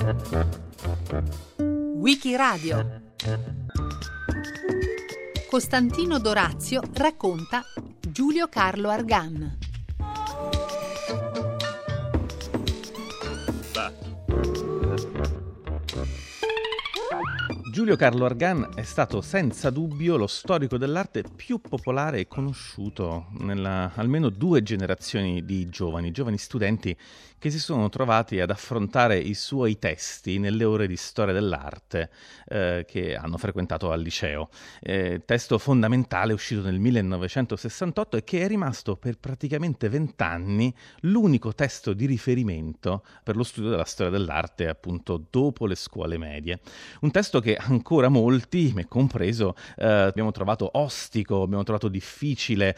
Wikiradio. Costantino Dorazio racconta Giulio Carlo Argan. Giulio Carlo Argan è stato senza dubbio lo storico dell'arte più popolare e conosciuto nella almeno 2 generazioni di giovani studenti che si sono trovati ad affrontare i suoi testi nelle ore di storia dell'arte che hanno frequentato al liceo. Testo fondamentale uscito nel 1968 e che è rimasto per praticamente 20 anni l'unico testo di riferimento per lo studio della storia dell'arte, appunto dopo le scuole medie. Un testo che ancora molti, me compreso, abbiamo trovato ostico, abbiamo trovato difficile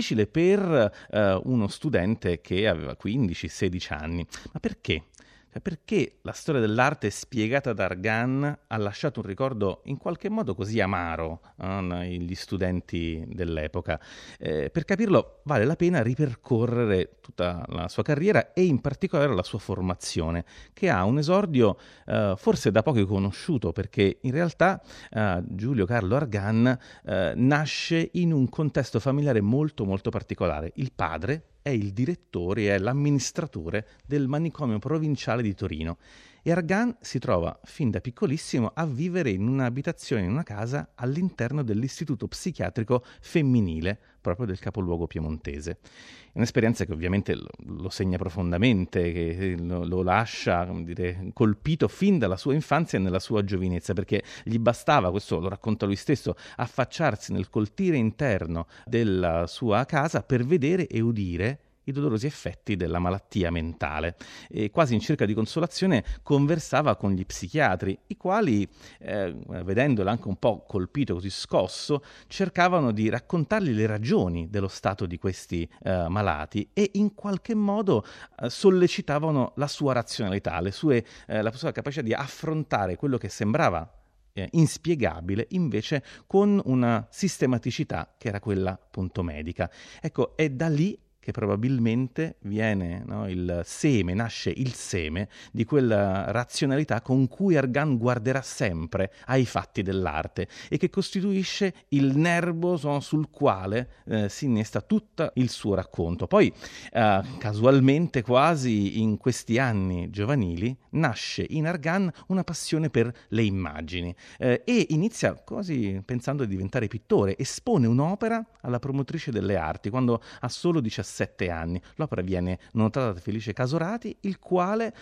per uno studente che aveva 15-16 anni. Ma perché? Perché la storia dell'arte spiegata da Argan ha lasciato un ricordo in qualche modo così amaro agli studenti dell'epoca? Per capirlo vale la pena ripercorrere tutta la sua carriera e in particolare la sua formazione, che ha un esordio forse da poco conosciuto, perché in realtà Giulio Carlo Argan nasce in un contesto familiare molto molto particolare. Il padre è il direttore e è l'amministratore del manicomio provinciale di Torino e Argan si trova fin da piccolissimo a vivere in un'abitazione, in una casa all'interno dell'istituto psichiatrico femminile proprio del capoluogo piemontese. È un'esperienza che ovviamente lo segna profondamente, che lo lascia, come dire, colpito fin dalla sua infanzia e nella sua giovinezza, perché gli bastava, questo lo racconta lui stesso, affacciarsi nel cortile interno della sua casa per vedere e udire i dolorosi effetti della malattia mentale e quasi in cerca di consolazione conversava con gli psichiatri, i quali, vedendolo anche un po' colpito, così scosso, cercavano di raccontargli le ragioni dello stato di questi malati e in qualche modo sollecitavano la sua razionalità, la sua capacità di affrontare quello che sembrava inspiegabile invece con una sistematicità che era quella appunto medica. Ecco, è da lì che probabilmente nasce il seme di quella razionalità con cui Argan guarderà sempre ai fatti dell'arte e che costituisce il nervo sul quale si innesta tutto il suo racconto. Poi, casualmente quasi in questi anni giovanili, nasce in Argan una passione per le immagini e inizia quasi pensando di diventare pittore. Espone un'opera alla promotrice delle arti quando ha solo 17 anni. L'opera viene notata da Felice Casorati, il quale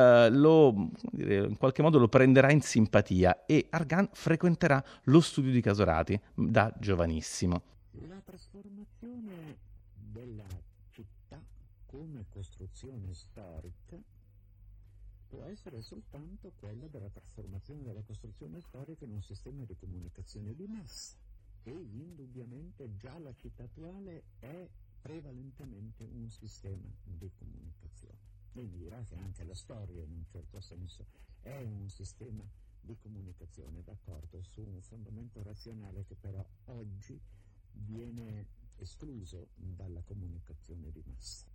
in qualche modo lo prenderà in simpatia e Argan frequenterà lo studio di Casorati da giovanissimo. La trasformazione della città come costruzione storica può essere soltanto quella della trasformazione della costruzione storica in un sistema di comunicazione di massa e indubbiamente già la città attuale è prevalentemente un sistema di comunicazione. Lei mi dirà che anche la storia in un certo senso è un sistema di comunicazione, d'accordo, su un fondamento razionale che però oggi viene escluso dalla comunicazione di massa.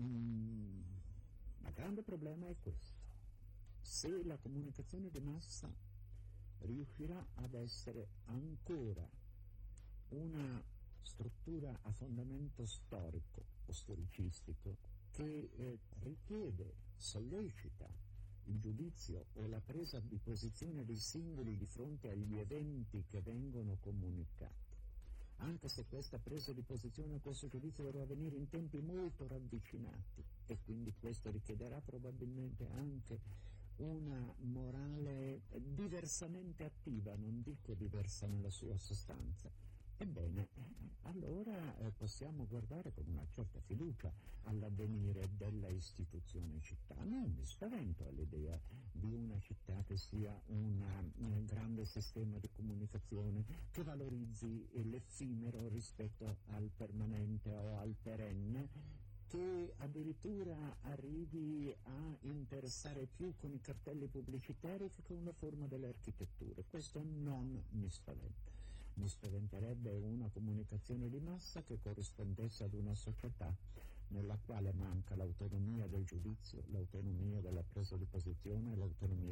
Il grande problema è questo: se la comunicazione di massa riuscirà ad essere ancora una struttura a fondamento storico o storicistico che richiede, sollecita il giudizio o la presa di posizione dei singoli di fronte agli eventi che vengono comunicati, anche se questa presa di posizione o questo giudizio dovrà avvenire in tempi molto ravvicinati e quindi questo richiederà probabilmente anche una morale diversamente attiva, non dico diversa nella sua sostanza. Ebbene, allora possiamo guardare con una certa fiducia all'avvenire della istituzione città. Non mi spavento all'idea di una città che sia un grande sistema di comunicazione che valorizzi l'effimero rispetto al permanente o al perenne, che addirittura arrivi a interessare più con i cartelli pubblicitari che con una forma delle architetture. Questo non mi spaventa. Mi spaventerebbe una comunicazione di massa che corrispondesse ad una società nella quale manca l'autonomia del giudizio, l'autonomia della presa di posizione e l'autonomia della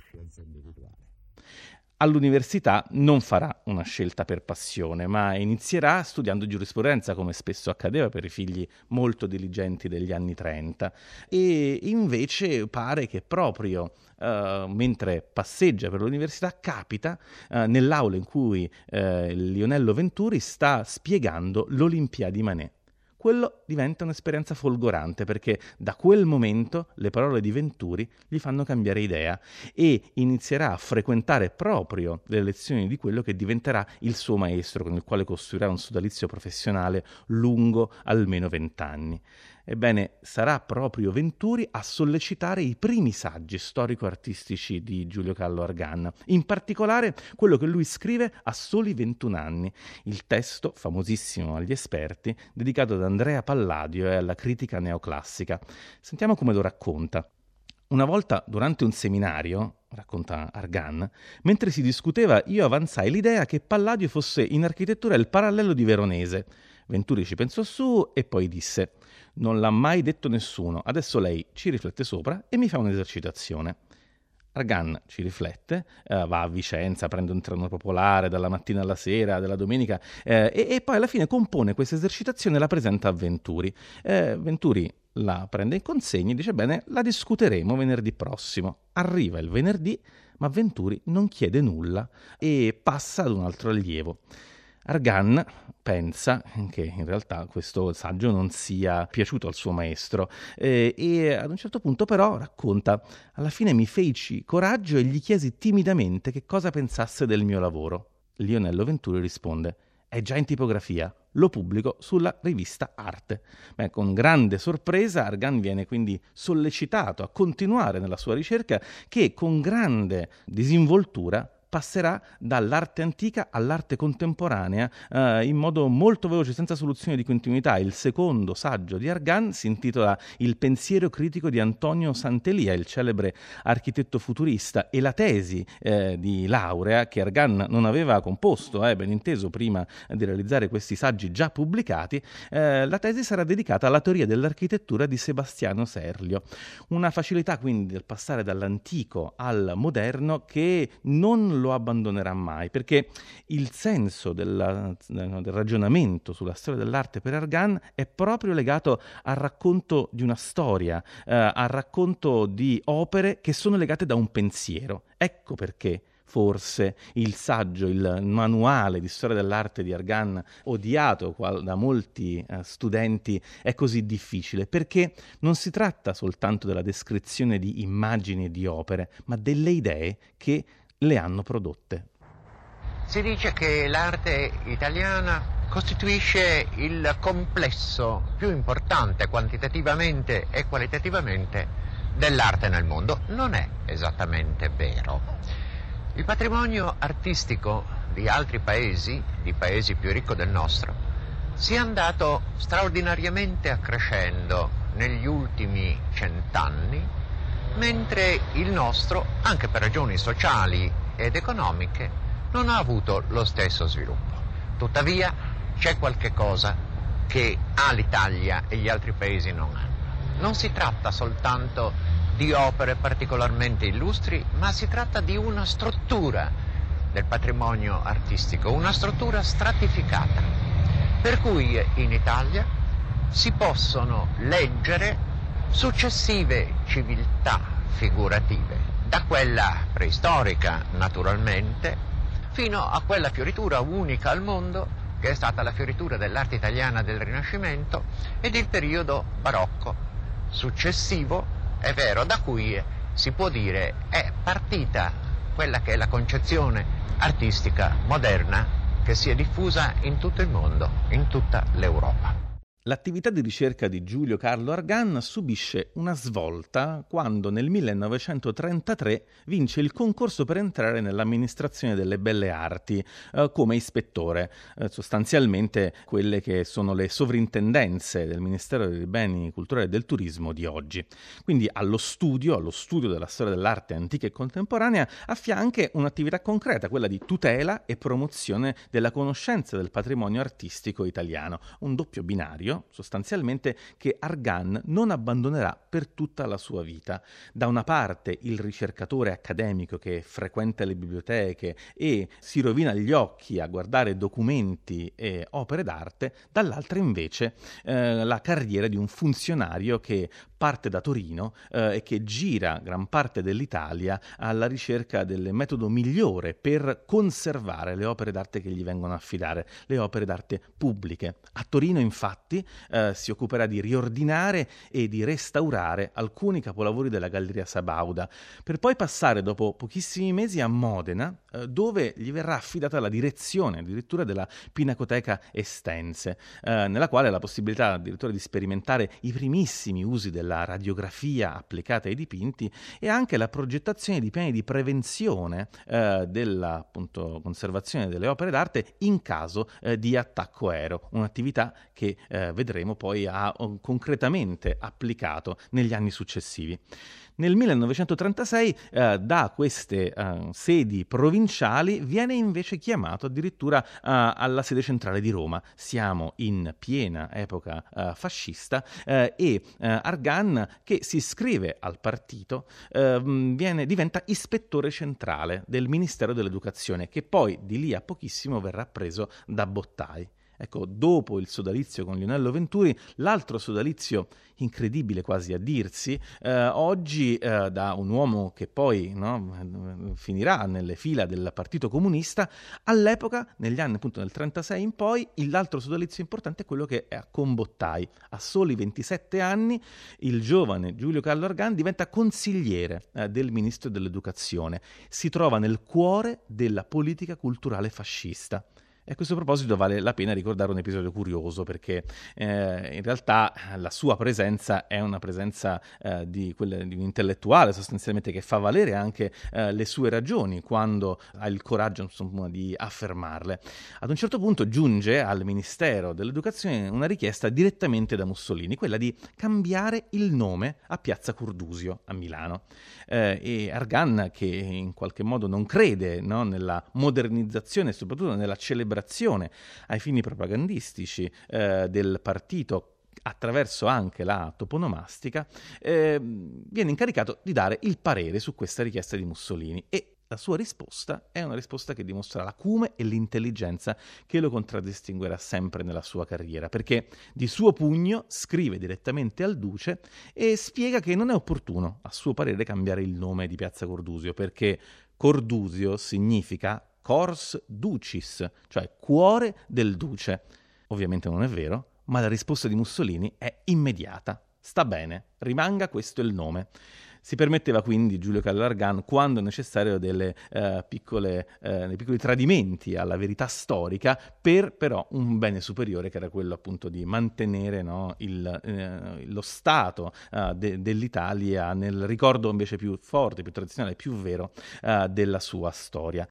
scienza individuale. All'università non farà una scelta per passione, ma inizierà studiando giurisprudenza, come spesso accadeva per i figli molto diligenti degli anni 30. E invece pare che proprio mentre passeggia per l'università capita nell'aula in cui Lionello Venturi sta spiegando l'Olimpiadi Manet. Quello diventa un'esperienza folgorante perché da quel momento le parole di Venturi gli fanno cambiare idea e inizierà a frequentare proprio le lezioni di quello che diventerà il suo maestro, con il quale costruirà un sodalizio professionale lungo almeno 20 anni. Ebbene, sarà proprio Venturi a sollecitare i primi saggi storico-artistici di Giulio Carlo Argan, in particolare quello che lui scrive a soli 21 anni, il testo, famosissimo agli esperti, dedicato ad Andrea Palladio e alla critica neoclassica. Sentiamo come lo racconta. Una volta, durante un seminario, racconta Argan, mentre si discuteva io avanzai l'idea che Palladio fosse in architettura il parallelo di Veronese. Venturi ci pensò su e poi disse: non l'ha mai detto nessuno, adesso lei ci riflette sopra e mi fa un'esercitazione. Argan ci riflette, va a Vicenza, prende un treno popolare dalla mattina alla sera, della domenica, e poi alla fine compone questa esercitazione e la presenta a Venturi. Venturi la prende in consegna e dice: bene, la discuteremo venerdì prossimo. Arriva il venerdì, ma Venturi non chiede nulla e passa ad un altro allievo. Argan pensa che in realtà questo saggio non sia piaciuto al suo maestro e ad un certo punto però racconta: alla fine mi feci coraggio e gli chiesi timidamente che cosa pensasse del mio lavoro. Lionello Venturi risponde: è già in tipografia, lo pubblico sulla rivista Arte. Beh, con grande sorpresa Argan viene quindi sollecitato a continuare nella sua ricerca, che con grande disinvoltura passerà dall'arte antica all'arte contemporanea in modo molto veloce, senza soluzione di continuità. Il secondo saggio di Argan si intitola Il pensiero critico di Antonio Santelia, il celebre architetto futurista, e la tesi di laurea che Argan non aveva composto, ben inteso, prima di realizzare questi saggi già pubblicati, la tesi sarà dedicata alla teoria dell'architettura di Sebastiano Serlio. Una facilità quindi del passare dall'antico al moderno che non lo abbandonerà mai, perché il senso del ragionamento sulla storia dell'arte per Argan è proprio legato al racconto di una storia, al racconto di opere che sono legate da un pensiero. Ecco perché forse il saggio, il manuale di storia dell'arte di Argan, odiato da molti studenti, è così difficile, perché non si tratta soltanto della descrizione di immagini e di opere, ma delle idee che le hanno prodotte. Si dice che l'arte italiana costituisce il complesso più importante quantitativamente e qualitativamente dell'arte nel mondo. Non è esattamente vero. Il patrimonio artistico di altri paesi, di paesi più ricchi del nostro, si è andato straordinariamente accrescendo negli ultimi 100 anni, mentre il nostro, anche per ragioni sociali ed economiche, non ha avuto lo stesso sviluppo. Tuttavia c'è qualche cosa che ha l'Italia e gli altri paesi non hanno. Non si tratta soltanto di opere particolarmente illustri, ma si tratta di una struttura del patrimonio artistico, una struttura stratificata, per cui in Italia si possono leggere successive civiltà figurative, da quella preistorica naturalmente, fino a quella fioritura unica al mondo che è stata la fioritura dell'arte italiana del Rinascimento ed il periodo barocco successivo, è vero, da cui si può dire è partita quella che è la concezione artistica moderna che si è diffusa in tutto il mondo, in tutta l'Europa. L'attività di ricerca di Giulio Carlo Argan subisce una svolta quando nel 1933 vince il concorso per entrare nell'amministrazione delle belle arti come ispettore, sostanzialmente quelle che sono le sovrintendenze del Ministero dei Beni Culturali e del Turismo di oggi. Quindi allo studio della storia dell'arte antica e contemporanea affianca anche un'attività concreta, quella di tutela e promozione della conoscenza del patrimonio artistico italiano, un doppio binario territorio, sostanzialmente, che Argan non abbandonerà per tutta la sua vita. Da una parte il ricercatore accademico che frequenta le biblioteche e si rovina gli occhi a guardare documenti e opere d'arte, dall'altra invece la carriera di un funzionario che parte da Torino e che gira gran parte dell'Italia alla ricerca del metodo migliore per conservare le opere d'arte che gli vengono a affidare, le opere d'arte pubbliche. A Torino, infatti, si occuperà di riordinare e di restaurare alcuni capolavori della Galleria Sabauda, per poi passare dopo pochissimi mesi a Modena, dove gli verrà affidata la direzione addirittura della Pinacoteca Estense, nella quale ha la possibilità addirittura di sperimentare i primissimi usi della radiografia applicata ai dipinti e anche la progettazione di piani di prevenzione della appunto conservazione delle opere d'arte in caso di attacco aereo, un'attività che vedremo poi ha concretamente applicato negli anni successivi. Nel 1936 da queste sedi provinciali viene invece chiamato addirittura alla sede centrale di Roma. Siamo in piena epoca fascista e Argan, che si iscrive al partito, diventa ispettore centrale del Ministero dell'Educazione, che poi di lì a pochissimo verrà preso da Bottai. Ecco, dopo il sodalizio con Lionello Venturi, l'altro sodalizio incredibile quasi a dirsi, oggi da un uomo che poi finirà nelle fila del Partito Comunista, all'epoca, negli anni appunto del 36 in poi, l'altro sodalizio importante è quello che è con Bottai. A soli 27 anni il giovane Giulio Carlo Argan diventa consigliere del Ministro dell'Educazione, si trova nel cuore della politica culturale fascista. E a questo proposito vale la pena ricordare un episodio curioso, perché in realtà la sua presenza è una presenza di un intellettuale sostanzialmente, che fa valere anche le sue ragioni quando ha il coraggio insomma di affermarle. Ad un certo punto giunge al Ministero dell'Educazione una richiesta direttamente da Mussolini, quella di cambiare il nome a Piazza Cordusio a Milano. E Argan, che in qualche modo non crede nella modernizzazione e soprattutto nella celebrazione ai fini propagandistici del partito attraverso anche la toponomastica, viene incaricato di dare il parere su questa richiesta di Mussolini, e la sua risposta è una risposta che dimostra l'acume e l'intelligenza che lo contraddistinguerà sempre nella sua carriera, perché di suo pugno scrive direttamente al duce e spiega che non è opportuno, a suo parere, cambiare il nome di Piazza Cordusio, perché Cordusio significa Cors Ducis, cioè cuore del duce. Ovviamente non è vero, ma la risposta di Mussolini è immediata. Sta bene, rimanga questo il nome. Si permetteva quindi Giulio Carlo Argan, quando necessario, dei piccoli tradimenti alla verità storica, per però un bene superiore, che era quello appunto di mantenere lo stato dell'Italia nel ricordo invece più forte, più tradizionale, più vero della sua storia.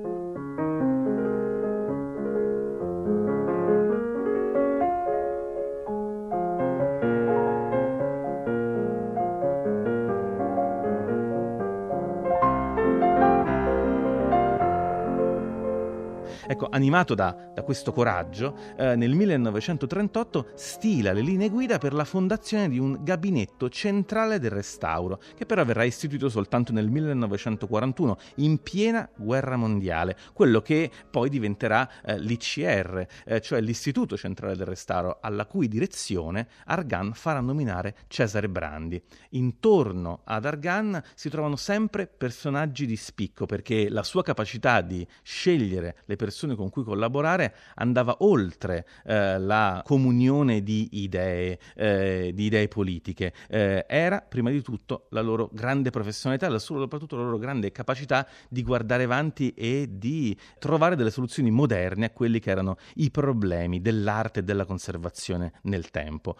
Ecco, animato da questo coraggio, nel 1938 stila le linee guida per la fondazione di un gabinetto centrale del restauro, che però verrà istituito soltanto nel 1941, in piena guerra mondiale, quello che poi diventerà l'ICR, cioè l'Istituto Centrale del Restauro, alla cui direzione Argan farà nominare Cesare Brandi. Intorno ad Argan si trovano sempre personaggi di spicco, perché la sua capacità di scegliere le persone con cui collaborare andava oltre la comunione di idee politiche. Era prima di tutto la loro grande professionalità, soprattutto la loro grande capacità di guardare avanti e di trovare delle soluzioni moderne a quelli che erano i problemi dell'arte e della conservazione nel tempo.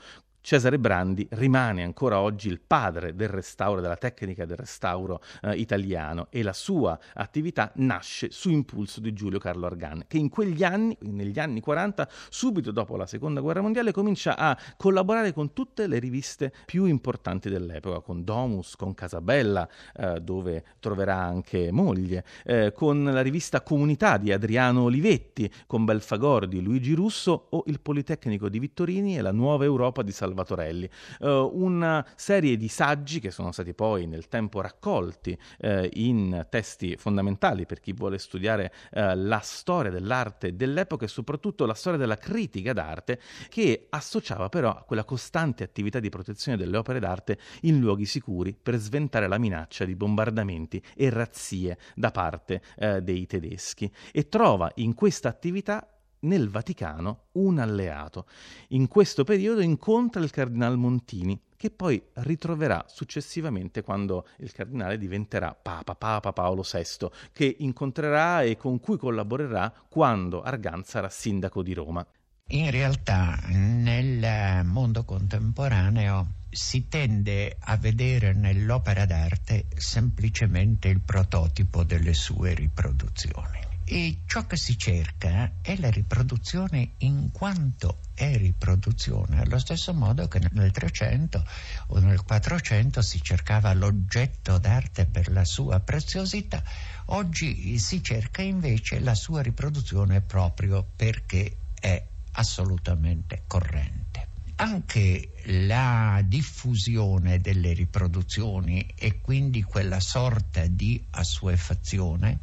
Cesare Brandi rimane ancora oggi il padre del restauro, della tecnica del restauro italiano, e la sua attività nasce su impulso di Giulio Carlo Argan, che in quegli anni, negli anni 40, subito dopo la Seconda Guerra Mondiale, comincia a collaborare con tutte le riviste più importanti dell'epoca, con Domus, con Casabella, dove troverà anche moglie, con la rivista Comunità di Adriano Olivetti, con Belfagor di Luigi Russo o il Politecnico di Vittorini e la Nuova Europa di Salvatorelli. Una serie di saggi che sono stati poi nel tempo raccolti in testi fondamentali per chi vuole studiare la storia dell'arte dell'epoca e soprattutto la storia della critica d'arte, che associava però a quella costante attività di protezione delle opere d'arte in luoghi sicuri per sventare la minaccia di bombardamenti e razzie da parte dei tedeschi, e trova in questa attività nel Vaticano un alleato. In questo periodo incontra il cardinal Montini, che poi ritroverà successivamente quando il cardinale diventerà Papa Paolo VI, che incontrerà e con cui collaborerà quando Argan sarà sindaco di Roma. In realtà nel mondo contemporaneo si tende a vedere nell'opera d'arte semplicemente il prototipo delle sue riproduzioni. E ciò che si cerca è la riproduzione in quanto è riproduzione, allo stesso modo che nel 300 o nel 400 si cercava l'oggetto d'arte per la sua preziosità. Oggi si cerca invece la sua riproduzione proprio perché è assolutamente corrente. Anche la diffusione delle riproduzioni e quindi quella sorta di assuefazione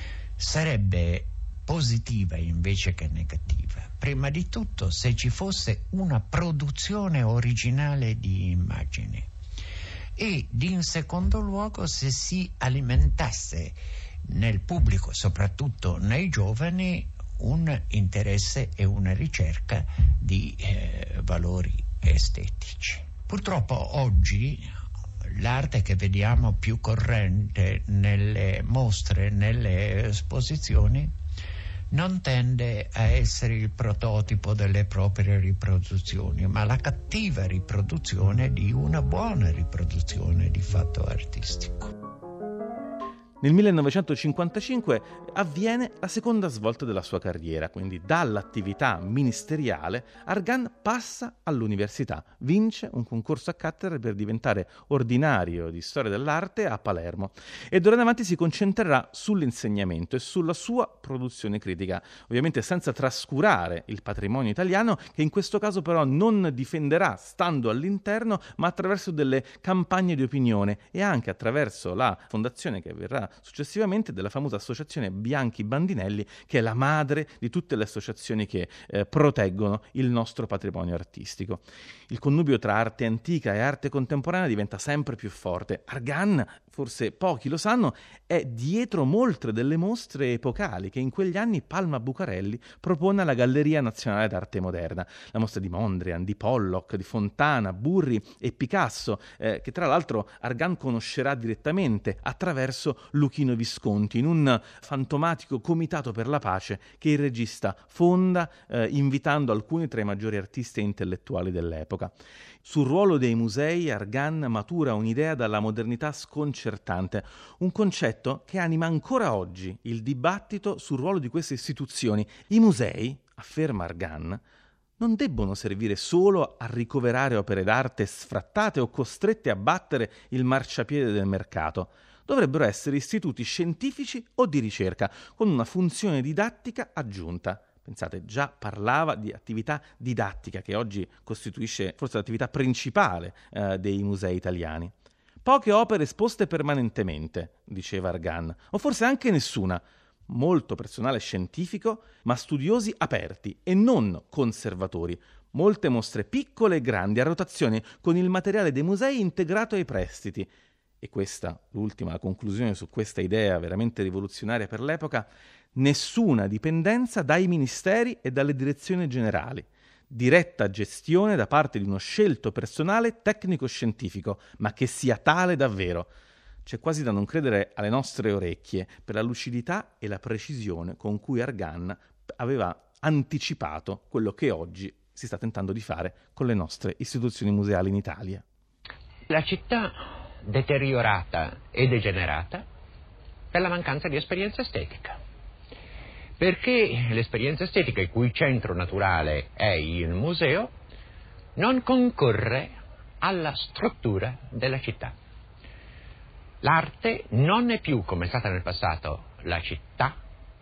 sarebbe positiva invece che negativa. Prima di tutto, se ci fosse una produzione originale di immagini, e in secondo luogo se si alimentasse nel pubblico, soprattutto nei giovani, un interesse e una ricerca di valori estetici. Purtroppo oggi l'arte che vediamo più corrente nelle mostre, nelle esposizioni, non tende a essere il prototipo delle proprie riproduzioni, ma la cattiva riproduzione di una buona riproduzione di fatto artistico. Nel 1955 avviene la seconda svolta della sua carriera, quindi dall'attività ministeriale Argan passa all'università, vince un concorso a cattedra per diventare ordinario di storia dell'arte a Palermo e d'ora in avanti si concentrerà sull'insegnamento e sulla sua produzione critica, ovviamente senza trascurare il patrimonio italiano, che in questo caso però non difenderà stando all'interno, ma attraverso delle campagne di opinione e anche attraverso la fondazione che verrà successivamente della famosa associazione Bianchi Bandinelli, che è la madre di tutte le associazioni che proteggono il nostro patrimonio artistico. Il connubio tra arte antica e arte contemporanea diventa sempre più forte. Argan, forse pochi lo sanno, è dietro molte delle mostre epocali che in quegli anni Palma Bucarelli propone alla Galleria Nazionale d'Arte Moderna. La mostra di Mondrian, di Pollock, di Fontana, Burri e Picasso, che tra l'altro Argan conoscerà direttamente attraverso Luchino Visconti, in un fantomatico comitato per la pace che il regista fonda invitando alcuni tra i maggiori artisti e intellettuali dell'epoca. Sul ruolo dei musei Argan matura un'idea dalla modernità sconcertante, un concetto che anima ancora oggi il dibattito sul ruolo di queste istituzioni. I musei, afferma Argan, non debbono servire solo a ricoverare opere d'arte sfrattate o costrette a battere il marciapiede del mercato. Dovrebbero essere istituti scientifici o di ricerca, con una funzione didattica aggiunta. Pensate, già parlava di attività didattica, che oggi costituisce forse l'attività principale dei musei italiani. Poche opere esposte permanentemente, diceva Argan, o forse anche nessuna. Molto personale scientifico, ma studiosi aperti e non conservatori. Molte mostre piccole e grandi a rotazione, con il materiale dei musei integrato ai prestiti. E questa, l'ultima conclusione su questa idea veramente rivoluzionaria per l'epoca: nessuna dipendenza dai ministeri e dalle direzioni generali. Diretta gestione da parte di uno scelto personale tecnico-scientifico, ma che sia tale davvero. C'è quasi da non credere alle nostre orecchie per la lucidità e la precisione con cui Argan aveva anticipato quello che oggi si sta tentando di fare con le nostre istituzioni museali in Italia. La città deteriorata e degenerata per la mancanza di esperienza estetica. Perché l'esperienza estetica, il cui centro naturale è il museo, non concorre alla struttura della città. L'arte non è più, come è stata nel passato, la città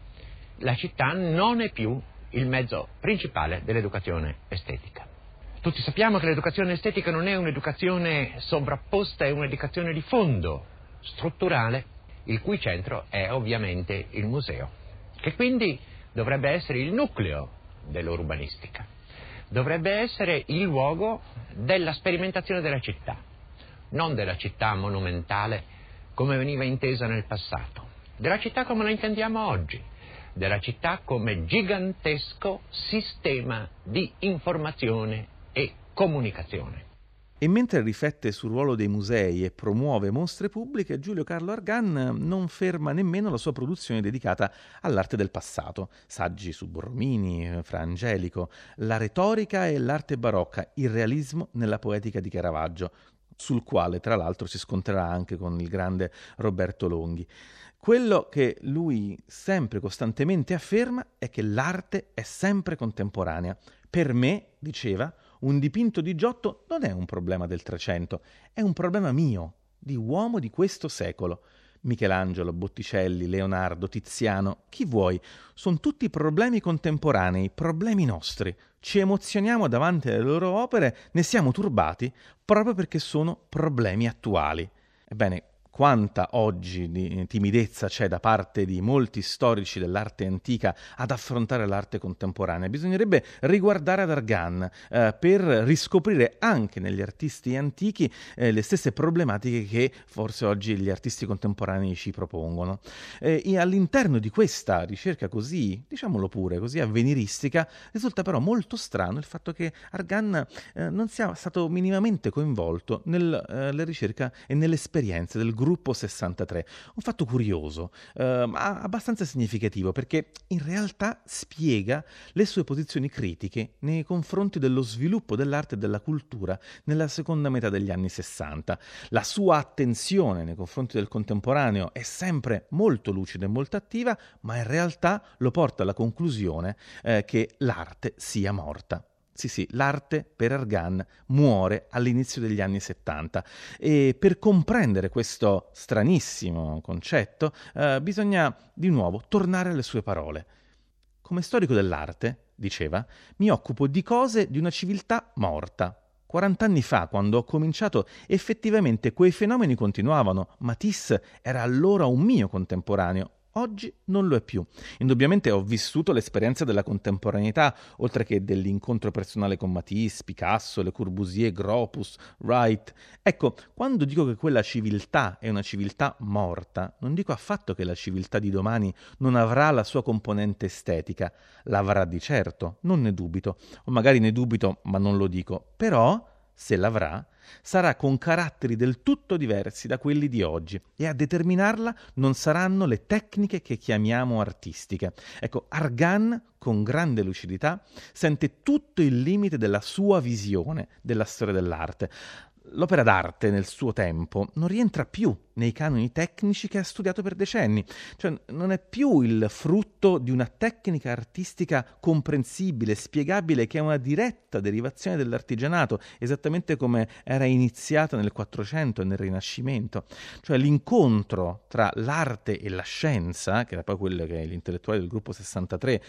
non è più il mezzo principale dell'educazione estetica. Tutti sappiamo che l'educazione estetica non è un'educazione sovrapposta, è un'educazione di fondo, strutturale, il cui centro è ovviamente il museo, che quindi dovrebbe essere il nucleo dell'urbanistica, dovrebbe essere il luogo della sperimentazione della città, non della città monumentale come veniva intesa nel passato, della città come la intendiamo oggi, della città come gigantesco sistema di informazione e comunicazione. E mentre riflette sul ruolo dei musei e promuove mostre pubbliche, Giulio Carlo Argan non ferma nemmeno la sua produzione dedicata all'arte del passato. Saggi su Borromini, Fra Angelico, la retorica e l'arte barocca, il realismo nella poetica di Caravaggio, sul quale tra l'altro si scontrerà anche con il grande Roberto Longhi. Quello che lui sempre costantemente afferma è che l'arte è sempre contemporanea. Per me, diceva, un dipinto di Giotto non è un problema del Trecento, è un problema mio, di uomo di questo secolo. Michelangelo, Botticelli, Leonardo, Tiziano, chi vuoi, sono tutti problemi contemporanei, problemi nostri. Ci emozioniamo davanti alle loro opere, ne siamo turbati proprio perché sono problemi attuali. Ebbene, quanta oggi di timidezza c'è da parte di molti storici dell'arte antica ad affrontare l'arte contemporanea. Bisognerebbe riguardare ad Argan per riscoprire anche negli artisti antichi le stesse problematiche che forse oggi gli artisti contemporanei ci propongono. E all'interno di questa ricerca così, diciamolo pure, così avveniristica, risulta però molto strano il fatto che Argan non sia stato minimamente coinvolto nella ricerca e nelle esperienze del gruppo 63. Un fatto curioso, ma abbastanza significativo, perché in realtà spiega le sue posizioni critiche nei confronti dello sviluppo dell'arte e della cultura nella seconda metà degli anni 60. La sua attenzione nei confronti del contemporaneo è sempre molto lucida e molto attiva, ma in realtà lo porta alla conclusione che l'arte sia morta. Sì, l'arte per Argan muore all'inizio degli anni 70 e per comprendere questo stranissimo concetto bisogna di nuovo tornare alle sue parole. Come storico dell'arte, diceva, mi occupo di cose di una civiltà morta. 40 anni fa, quando ho cominciato, effettivamente quei fenomeni continuavano. Matisse era allora un mio contemporaneo. Oggi non lo è più. Indubbiamente ho vissuto l'esperienza della contemporaneità, oltre che dell'incontro personale con Matisse, Picasso, Le Corbusier, Gropius, Wright. Ecco, quando dico che quella civiltà è una civiltà morta, non dico affatto che la civiltà di domani non avrà la sua componente estetica. L'avrà di certo, non ne dubito. O magari ne dubito, ma non lo dico. Però, se l'avrà, sarà con caratteri del tutto diversi da quelli di oggi e a determinarla non saranno le tecniche che chiamiamo artistiche. Ecco, Argan, con grande lucidità, sente tutto il limite della sua visione della storia dell'arte. L'opera d'arte nel suo tempo non rientra più nei canoni tecnici che ha studiato per decenni, cioè non è più il frutto di una tecnica artistica comprensibile, spiegabile, che è una diretta derivazione dell'artigianato, esattamente come era iniziata nel Quattrocento e nel Rinascimento. Cioè l'incontro tra l'arte e la scienza, che era poi quello che gli intellettuali del gruppo 63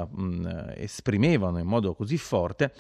esprimevano in modo così forte,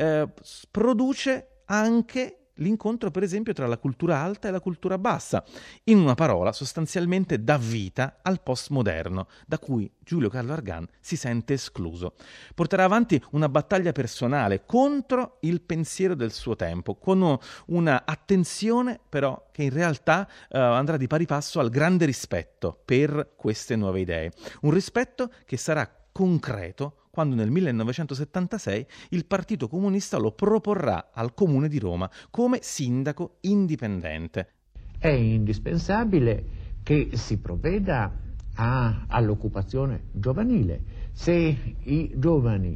produce anche l'incontro, per esempio, tra la cultura alta e la cultura bassa. In una parola, sostanzialmente dà vita al postmoderno, da cui Giulio Carlo Argan si sente escluso. Porterà avanti una battaglia personale contro il pensiero del suo tempo, con una attenzione però che in realtà andrà di pari passo al grande rispetto per queste nuove idee. Un rispetto che sarà concreto quando nel 1976 il Partito Comunista lo proporrà al Comune di Roma come sindaco indipendente. È indispensabile che si provveda all'occupazione giovanile. Se i giovani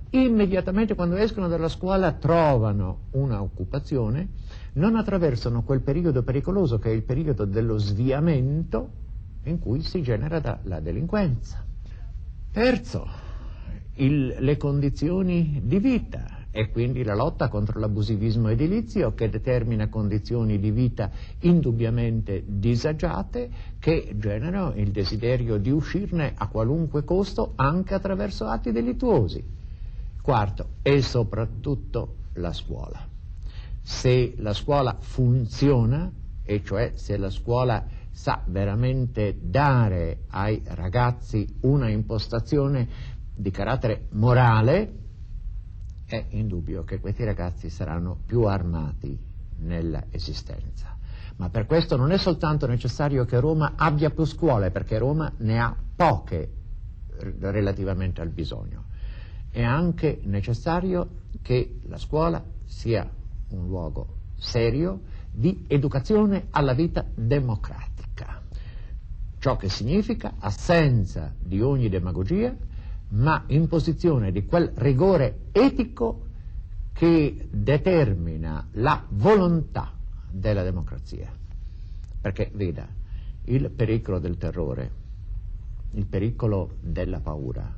immediatamente quando escono dalla scuola trovano una occupazione, non attraversano quel periodo pericoloso che è il periodo dello sviamento in cui si genera la delinquenza. Terzo, le condizioni di vita e quindi la lotta contro l'abusivismo edilizio che determina condizioni di vita indubbiamente disagiate che generano il desiderio di uscirne a qualunque costo anche attraverso atti delittuosi. Quarto, e soprattutto la scuola. Se la scuola funziona, e cioè se la scuola sa veramente dare ai ragazzi una impostazione di carattere morale, è indubbio che questi ragazzi saranno più armati nell'esistenza. Ma per questo non è soltanto necessario che Roma abbia più scuole, perché Roma ne ha poche relativamente al bisogno. È anche necessario che la scuola sia un luogo serio di educazione alla vita democratica. Ciò che significa assenza di ogni demagogia, ma imposizione di quel rigore etico che determina la volontà della democrazia. Perché, veda, il pericolo del terrore, il pericolo della paura,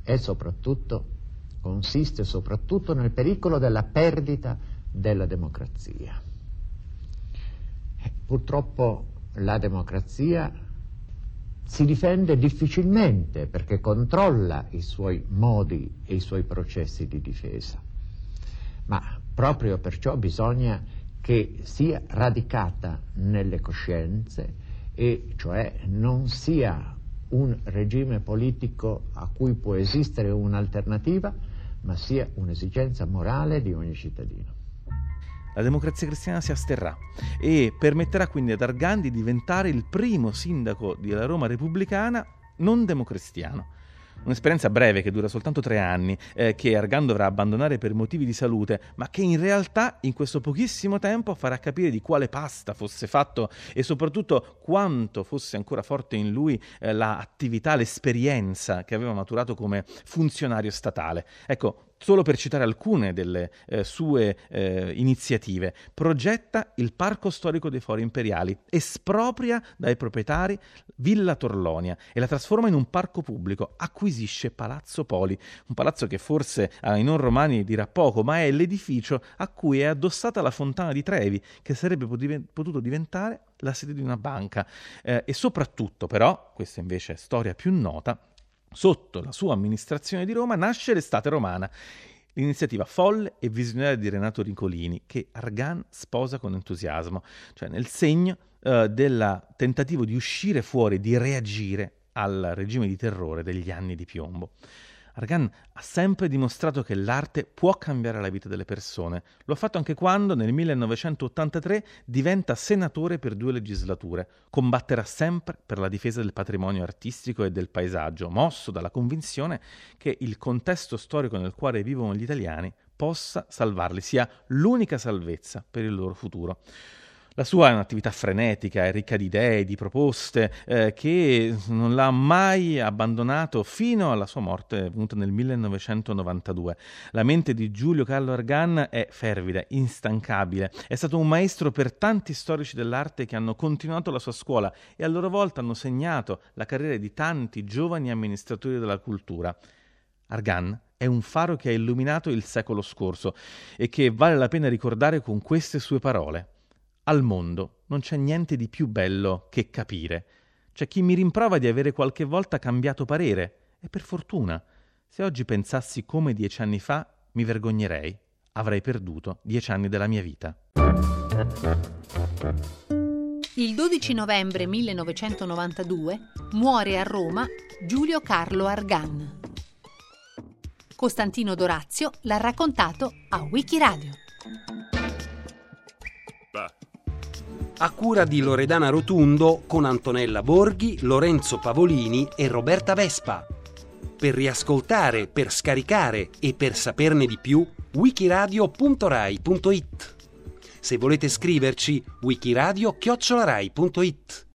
consiste soprattutto nel pericolo della perdita della democrazia. Purtroppo la democrazia si difende difficilmente perché controlla i suoi modi e i suoi processi di difesa, ma proprio perciò bisogna che sia radicata nelle coscienze e cioè non sia un regime politico a cui può esistere un'alternativa, ma sia un'esigenza morale di ogni cittadino. La Democrazia Cristiana si asterrà e permetterà quindi ad Argan di diventare il primo sindaco della Roma repubblicana non democristiano. Un'esperienza breve che dura soltanto 3 anni, che Argan dovrà abbandonare per motivi di salute, ma che in realtà in questo pochissimo tempo farà capire di quale pasta fosse fatto e soprattutto quanto fosse ancora forte in lui l'attività, l'esperienza che aveva maturato come funzionario statale. Ecco, solo per citare alcune delle sue iniziative: progetta il Parco Storico dei Fori Imperiali, espropria dai proprietari Villa Torlonia e la trasforma in un parco pubblico, acquisisce Palazzo Poli, un palazzo che forse ai non romani dirà poco, ma è l'edificio a cui è addossata la Fontana di Trevi, che sarebbe potuto diventare la sede di una banca. E soprattutto, però, questa invece è storia più nota, sotto la sua amministrazione di Roma nasce l'Estate Romana, l'iniziativa folle e visionaria di Renato Nicolini, che Argan sposa con entusiasmo, cioè nel segno del tentativo di uscire fuori, di reagire al regime di terrore degli anni di piombo. Argan ha sempre dimostrato che l'arte può cambiare la vita delle persone. Lo ha fatto anche quando, nel 1983, diventa senatore per 2 legislature. Combatterà sempre per la difesa del patrimonio artistico e del paesaggio, mosso dalla convinzione che il contesto storico nel quale vivono gli italiani possa salvarli, sia l'unica salvezza per il loro futuro. La sua è un'attività frenetica e ricca di idee, di proposte, che non l'ha mai abbandonato fino alla sua morte, venuta nel 1992. La mente di Giulio Carlo Argan è fervida, instancabile. È stato un maestro per tanti storici dell'arte che hanno continuato la sua scuola e a loro volta hanno segnato la carriera di tanti giovani amministratori della cultura. Argan è un faro che ha illuminato il secolo scorso e che vale la pena ricordare con queste sue parole. Al mondo non c'è niente di più bello che capire. C'è chi mi rimprovera di avere qualche volta cambiato parere, e per fortuna. Se oggi pensassi come 10 anni fa, mi vergognerei. Avrei perduto 10 anni della mia vita. Il 12 novembre 1992 muore a Roma Giulio Carlo Argan. Costantino Dorazio l'ha raccontato a Wikiradio. A cura di Loredana Rotundo con Antonella Borghi, Lorenzo Pavolini e Roberta Vespa. Per riascoltare, per scaricare e per saperne di più, wikiradio.rai.it. Se volete scriverci, wikiradio@rai.it.